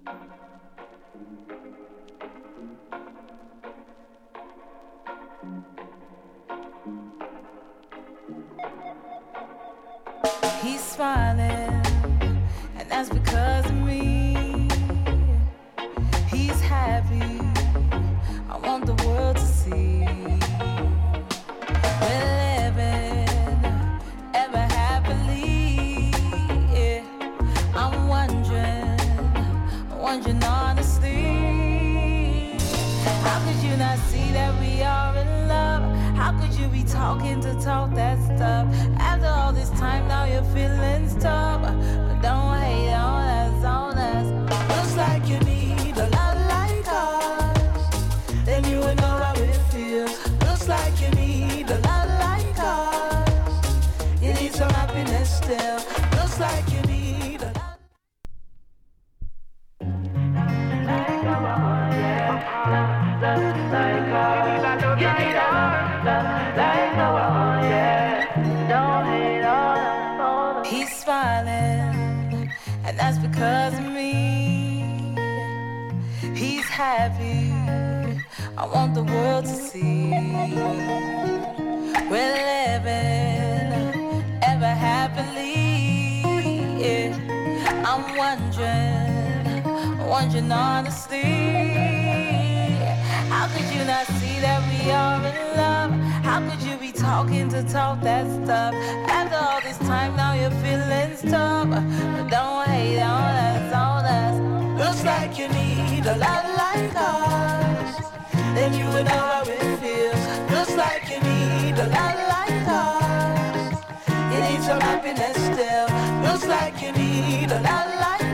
He's smiling, and that's because of me. He's happy, I want the world to see. We're living ever happily, yeah. I'm wondering honestly, how could you not see that we are in love? How could you be talking to talk that stuff? After all this time, now your feelings tough. But don't hate on us, on us. Looks like you need a love like us, then you would know how it feels. Looks like you need a love like us, you need some happiness still. Looks like you need a love. He's smiling, and that's because of me. He's happy, I want the world to see. We're living ever happily, yeah. I'm wondering honestly, how could you not see that we are in love? How could you be talking to talk that stuff? After all this time, now your feelings tough. But don't hate on us, on us. Looks like you need a love like us, then you would know how it feels. Looks like you need a love like us, you need some happiness still. Looks like you need a love like us.